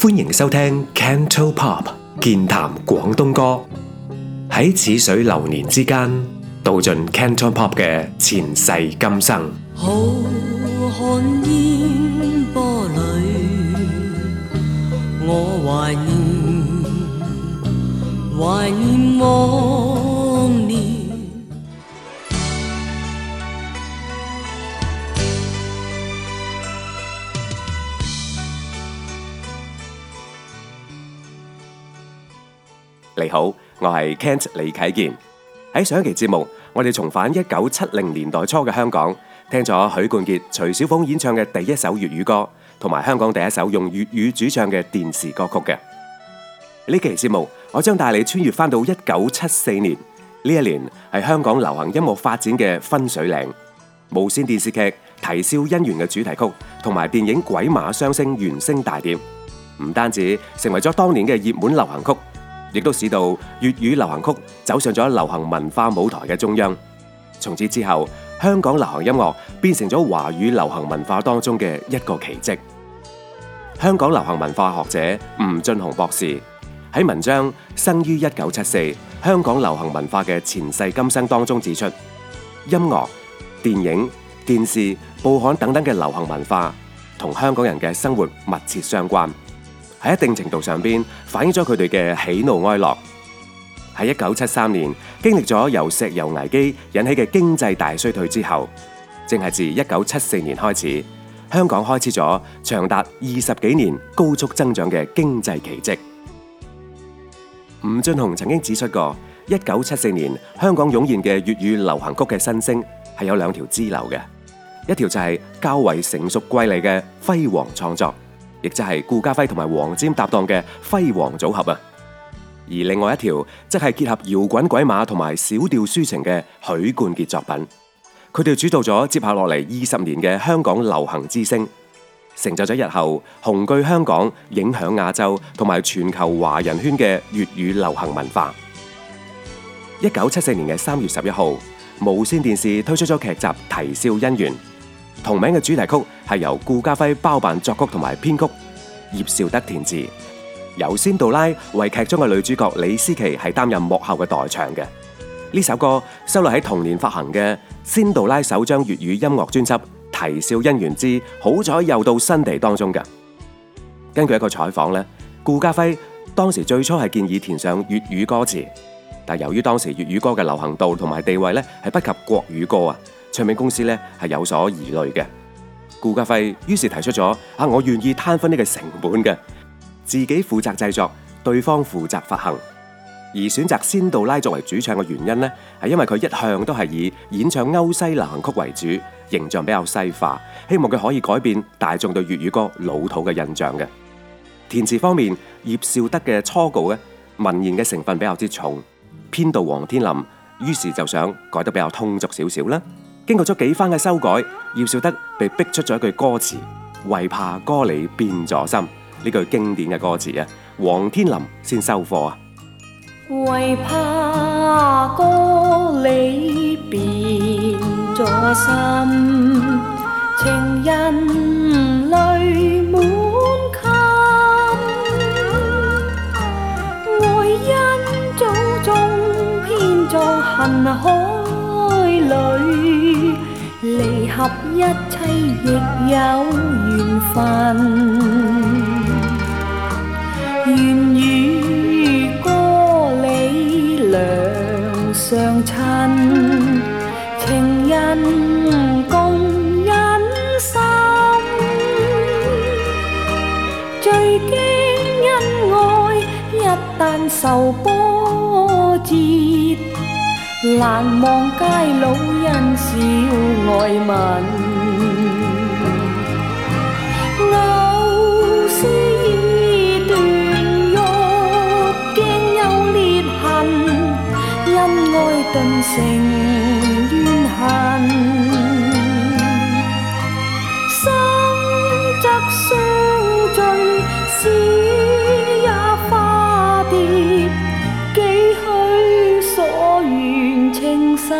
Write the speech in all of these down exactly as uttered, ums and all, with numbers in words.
歡迎收聽 Cantopop 健談廣東歌，喺似水流年之間，道盡 Cantopop 嘅前世今生。 浩瀚煙波裏，我懷念，懷念往年。 你好，我係 Kent 李啟健。喺上一期節目，我哋重返一九七零年代初嘅香港，聽咗許冠傑、徐小鳳演唱嘅第一首粵語歌，同埋香港第一首用粵語主唱嘅電視歌曲嘅。呢期節目，我將帶你穿越翻到一九七四年，呢一年係香港流行音樂發展嘅分水嶺。無綫電視劇《啼笑姻緣》嘅主題曲，同埋電影《鬼馬雙星》原聲大碟，唔單止成為咗當年嘅熱門流行曲，亦都使到粵語流行曲走上咗流行文化舞台嘅中央。從此之後，香港流行音樂變成咗華語流行文化當中嘅一個奇蹟。香港流行文化學者吳俊雄博士喺文章《生於一九七四：香港流行文化嘅前世今生》當中指出，音樂、電影、電視、報刊等等嘅流行文化同香港人嘅生活密切相關，喺一定程度上邊反映咗佢哋嘅喜怒哀樂。喺一九七三年經歷咗由石油危機引起嘅經濟大衰退之後，正係自一九七四年開始，香港開始咗長達二十幾年高速增長嘅經濟奇蹟。吳俊雄曾經指出過，一九七四年香港湧現嘅粵語流行曲嘅新星係有兩條支流嘅，一條就係較為成熟瑰麗嘅輝煌創作，亦即係顧嘉輝同埋黃霑搭檔嘅輝煌組合啊。而另外一條則係結合搖滾鬼馬同埋小調抒情嘅許冠傑作品。佢哋主導咗接下落嚟二十年嘅香港流行之星，成就咗日後雄踞香港、影響亞洲同埋全球華人圈嘅粵語流行文化。一九七四年嘅三月十一號，無綫電視推出咗劇集《啼笑姻緣》，同名嘅主題曲係由顧嘉輝包辦作曲同埋編曲，葉紹德填詞，由仙杜拉為劇中嘅女主角李思琪係擔任幕後嘅代唱嘅。呢首歌收錄喺同年發行嘅仙杜拉首張粵語音樂專輯《啼笑姻緣之好彩又到新地》當中嘅。根據一個採訪咧，顧嘉輝當時最初係建議填上粵語歌詞，但由於當時粵語歌嘅流行度同埋地位咧係不及國語歌啊，唱片公司咧係有所疑慮嘅。顧嘉輝於是提出咗啊，我願意攤分呢個成本嘅，自己負責製作，對方負責發行。而選擇仙杜拉作為主唱嘅原因呢，係因為佢一向都係以演唱歐西流行曲為主，形象比較西化，希望佢可以改變大眾對粵語歌老土嘅印象嘅。填詞方面，葉紹德嘅初稿咧，文言嘅成分比較之重，編導黃天林於是就想改得比較通俗少少啦。經過咗幾番嘅修改，葉紹德被逼出咗一句歌詞，為怕歌裏變咗心，呢句經典嘅歌詞啊，黃天林先收貨啊。 為怕歌裏變咗心，情人淚滿襟，愛因早種偏作恨海裏，離合一切亦有緣分，願與歌里兩相親，情人共忍心，最驚恩愛一旦受波折，難忘偕老因笑愛文，偶思已斷欲驚有裂痕，因愛頓成怨恨，生則相聚，死也化蝶，幾許所願情深，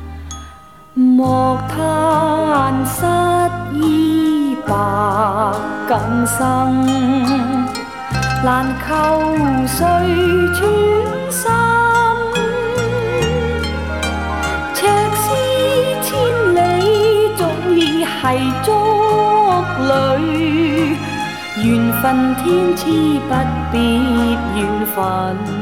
莫嘆失意白。 更生，難求誰轉心。赤絲千里，早已係竹裏，緣分天賜不必緣分。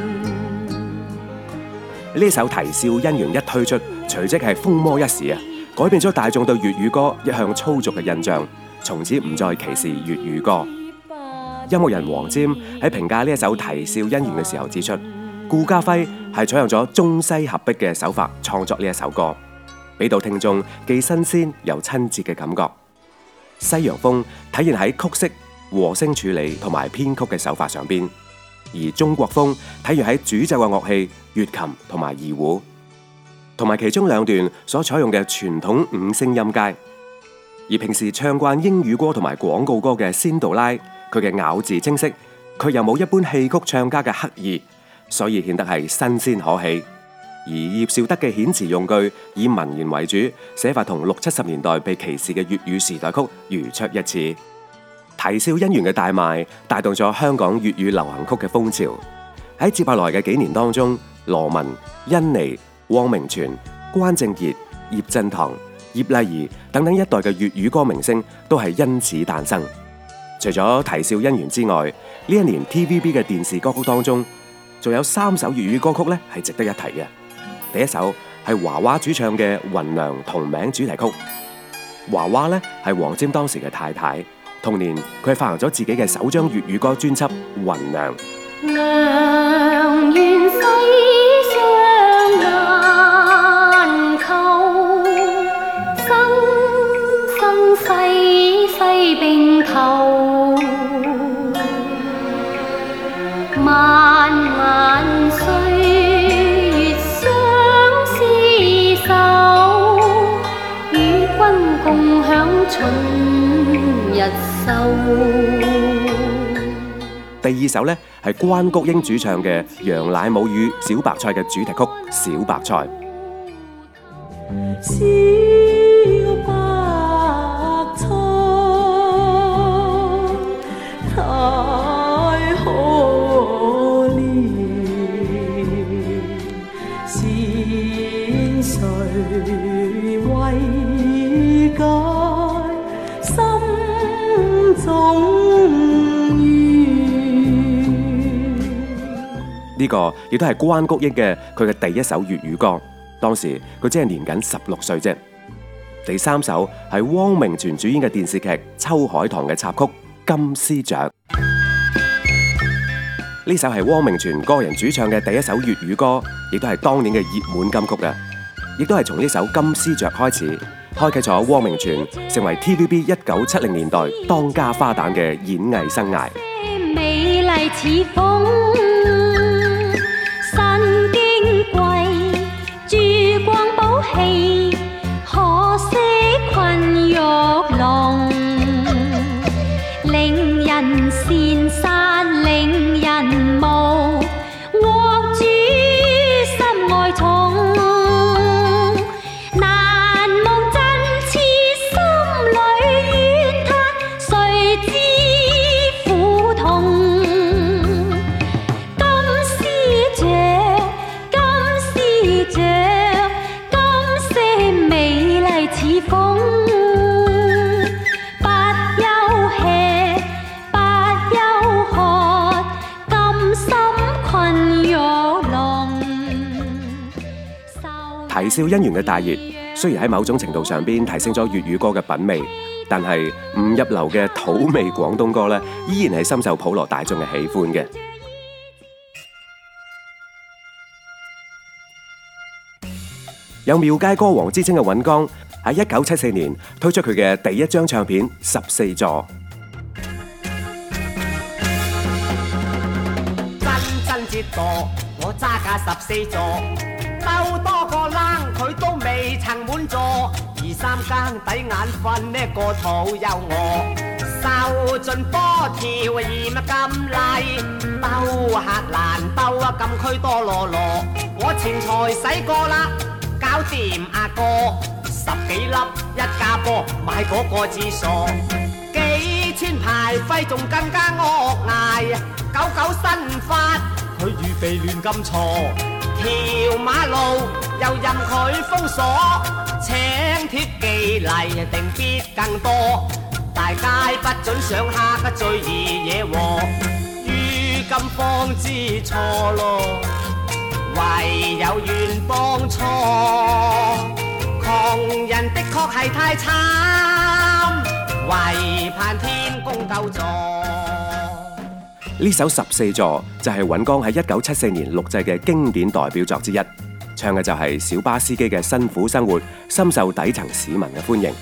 呢首《啼笑姻緣》一推出，隨即係風魔一時啊，改變咗大眾對粵語歌一向粗俗嘅印象，從此唔再歧視粵語歌。音樂人黃霑喺評價呢一首《啼笑姻緣》嘅時候指出，顧嘉輝係採用咗中西合璧嘅手法創作呢一首歌，俾到聽眾既新鮮又親切嘅感覺。西洋風體現喺曲式、和聲處理同埋編曲嘅手法上邊，而中國風體現喺主奏嘅樂器、粵琴同埋二胡，同埋其中兩段所採用嘅傳統五聲音階。而平時唱慣英語歌同埋廣告歌嘅仙杜拉，佢嘅咬字清晰，佢又冇一般戲曲唱家嘅刻意，所以顯得係新鮮可喜。而葉紹德嘅遣詞用句以文言為主，寫法同六七十年代被歧視嘅粵語時代曲如出一轍。啼笑姻緣嘅大賣，帶動咗香港粵語流行曲嘅風潮。喺接下來嘅幾年當中，羅文、甄妮、汪明荃、關正傑、葉振棠、葉麗儀等等一代嘅粵語歌明星都係因此誕生。除咗啼笑姻緣之外，呢一年 T V B 嘅電視歌曲當中，仲有三首粵語歌曲咧係值得一提嘅。第一首係華娃主唱嘅《芸娘》同名主題曲。華娃咧係黃霑當時嘅太太，同年佢係發行咗自己嘅首張粵語歌專輯《芸娘》。 良緣世上難求，生生世世並頭，漫漫歲月相廝守，與君共享春日秀。 第二首呢係關菊英主唱嘅《楊乃武與小白菜》嘅主題曲《小白菜》。 小白菜太可憐，是誰為解心中呢個亦都係關菊英嘅佢嘅第一首粵語歌，當時佢只係年僅十六歲啫。第三首係汪明荃主演嘅電視劇《秋海棠》嘅插曲《金絲雀》，呢首係汪明荃個人主唱嘅第一首粵語歌，亦都係當年嘅熱門金曲啊！亦都係從呢首《金絲雀》開始，開啟咗汪明荃成為 T V B 一九七零年代當家花旦嘅演藝生涯。 美麗似風可惜困玉籠，令人羨煞，令人慕，惡主心愛重，難忘真痴心裏怨嘆，誰知苦痛。金絲雀，金絲雀。似風，不休吃，不休喝，甘心困玉籠。 啼笑姻緣嘅大熱，雖然喺某種程度上邊提升咗粵語歌嘅品味，但係唔入流嘅土味廣東歌咧，依然係深受普羅大眾嘅喜歡嘅。有廟街歌王之稱嘅尹光，喺一九七四年推出佢嘅第一張唱片《十四座》。 真真折墮，我揸架十四座，鬥多個冷佢都未曾滿座。二三更抵眼瞓，呢個肚又餓，受盡波條嫌咁麗，鬥客難鬥啊，禁區多羅羅，我錢財使過啦。搞掂阿哥，十幾粒一家波，買嗰個至傻，幾村排揮仲更加惡捱，九九新法佢預備亂咁錯，條馬路又任佢封鎖，請貼寄嚟定必更多，大街不准上客嘅最易惹禍，如今方知錯咯，唯有怨當初，窮人的確係太慘，唯盼天公救助。 呢首十四座就係尹光喺一九七四年錄製嘅經典代表作之一，唱嘅就係小巴司機嘅辛苦生活，深受底層市民嘅歡迎。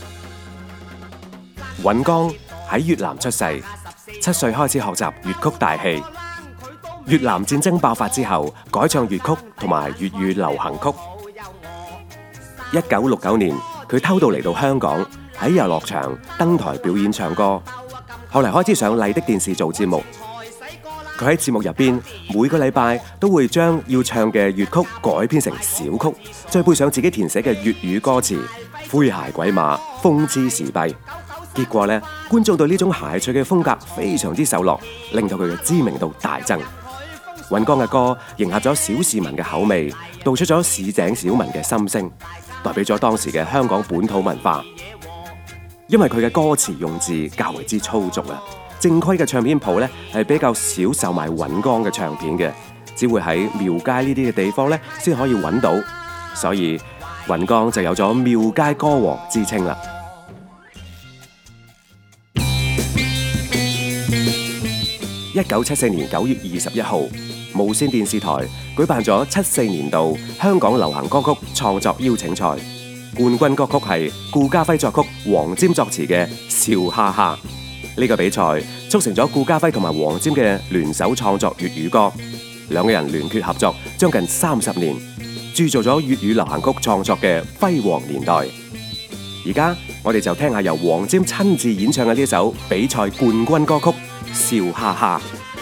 尹光喺越南出世，七歲開始學習粵曲大戲。越南戰爭爆發之後，改唱粵曲同埋粵語流行曲。一九六九年，佢偷渡嚟到香港，喺遊樂場登台表演唱歌。後嚟開始上麗的電視做節目。佢喺節目入邊，每個禮拜都會將要唱嘅粵曲改編成小曲，再配上自己填寫嘅粵語歌詞，詼諧鬼馬，諷刺時弊。結果呢，觀眾對呢種諧趣嘅風格非常之受落，令到佢嘅知名度大增。尹光嘅歌迎合咗小市民嘅口味，道出咗市井小民嘅心聲，代表咗當時嘅香港本土文化。因為佢嘅歌詞用字較為之粗俗啊，正規嘅唱片鋪咧係比較少售賣尹光嘅唱片嘅，只會喺廟街呢啲嘅地方咧先可以揾到，所以尹光就有咗廟街歌王之稱啦。一九七四年九月二十一號，無線電視台舉辦咗七四年度香港流行歌曲創作邀請賽，冠軍歌曲係顧嘉輝作曲、黃霑作詞嘅《笑哈哈》。呢個比賽促成咗顧嘉輝同埋黃霑嘅聯手創作粵語歌，兩個人聯結合作將近三十年，鑄造咗粵語流行曲創作嘅輝煌年代。而家我哋就聽下由黃霑親自演唱嘅呢首比賽冠軍歌曲《笑哈哈》。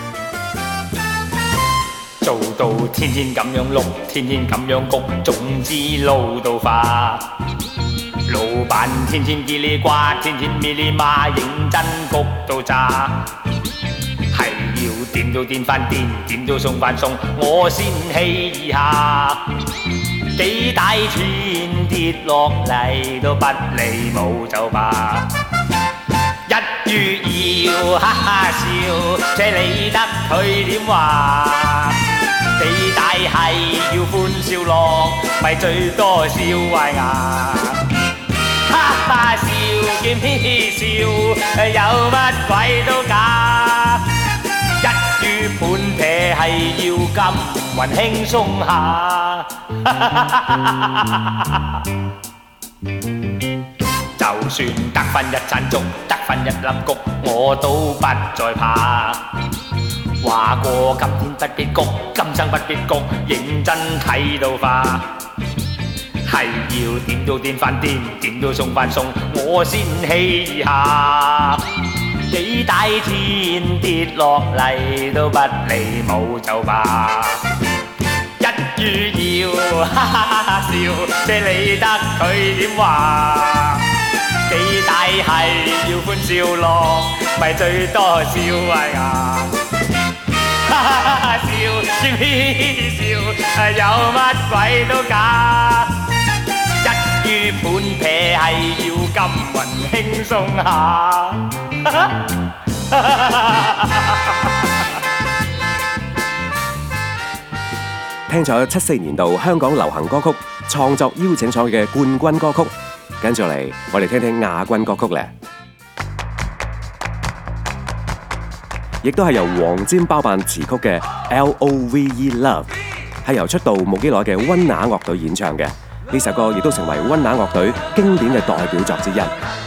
做到天天咁樣碌，天天咁樣谷，總之撈到化。老闆天天嘰哩呱，天天咪哩嘛，認真谷到炸。係要點都點翻掂，點都送翻送，我先氣下。幾大天跌落嚟都不理冇就罷。一於要哈哈笑，且理得佢點話。幾大係要歡笑樂，咪最多笑壞牙。哈哈笑見嘻笑，有乜鬼都假。一於盤撇係要咁雲輕鬆下。就算得分一盞燭，得分一粒谷，我都不再怕。話過今天不必谷，今生不必谷，認真睇到化。係要點都點翻掂，點都送翻送，我先氣下。幾大天跌落嚟都不理冇就罷。一於要哈哈笑，即理得佢點話。幾大係要歡笑樂，咪最多笑壞牙。哈哈笑嘻嘻笑，有乜鬼都假。一於盤撇係要咁雲輕鬆下。 聽咗七四年度香港流行歌曲創作邀請賽嘅冠軍歌曲，跟住嚟我哋聽聽亞軍歌曲咧，亦都係由黃霑包辦詞曲嘅 L O V E Love， 係由出道冇幾耐嘅溫拿樂隊演唱嘅。呢首歌亦都成為溫拿樂隊經典嘅代表作之一。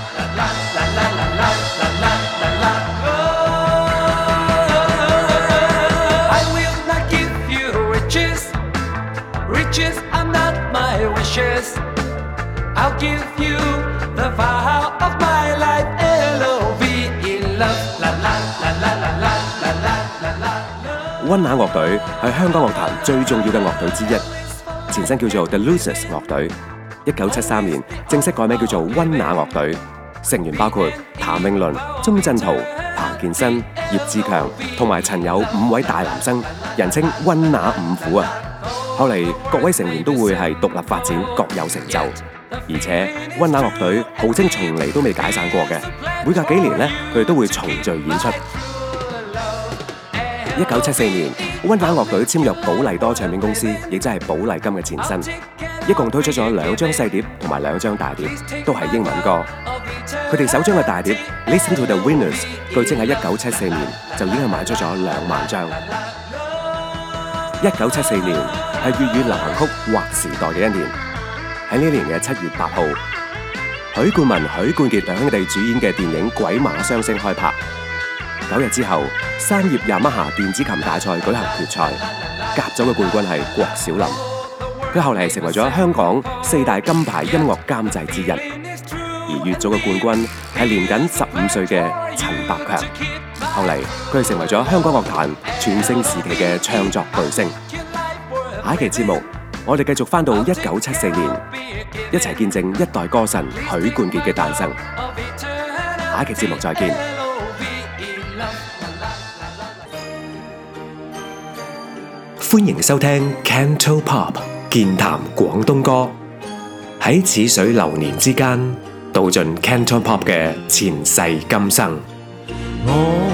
I'll give you the vow of my life, L O V E love, la la la la la la la la la la。 溫拿樂隊係香港樂壇最重要嘅樂隊之一，前身叫做 The Losers 樂隊。一九七三年正式改名叫做溫拿樂隊，成員包括譚譚詠麟、鐘鎮濤、彭健新、葉志強同埋陳友五位大男生，人稱溫拿五虎啊！後嚟各位成員都會係獨立發展，各有成就。而且溫拿樂隊號稱從嚟都未解散過嘅，每隔幾年呢，佢哋都會重聚演出。一九七四年，溫拿樂隊簽入寶麗多唱片公司，亦即係寶麗金嘅前身，一共推出咗兩張細碟同埋兩張大碟，都係英文歌。佢哋首張嘅大碟《Listen to the Winners》，據稱喺一九七四年就已經係賣出咗兩萬張。一九七四年係粵語流行曲劃時代嘅一年。喺呢年嘅七月八號，許冠文、許冠傑兩兄弟主演嘅電影《鬼馬雙星》開拍。九日之後，山葉雅馬哈電子琴大賽舉行決賽，甲組嘅冠軍係郭小霖。佢後嚟成為咗香港四大金牌音樂監製之一。而乙組嘅冠軍係年僅十五歲嘅陳百強。後嚟佢係成為咗香港樂壇全盛時期嘅唱作巨星。下一期節目，我哋繼續返到一九七四年，一齊見證一代歌神許冠傑嘅誕生。下一期節目再見。歡迎收聽 Canto Pop 健談廣東歌，喺似水流年之間，道盡 Canto Pop 嘅前世今生。 我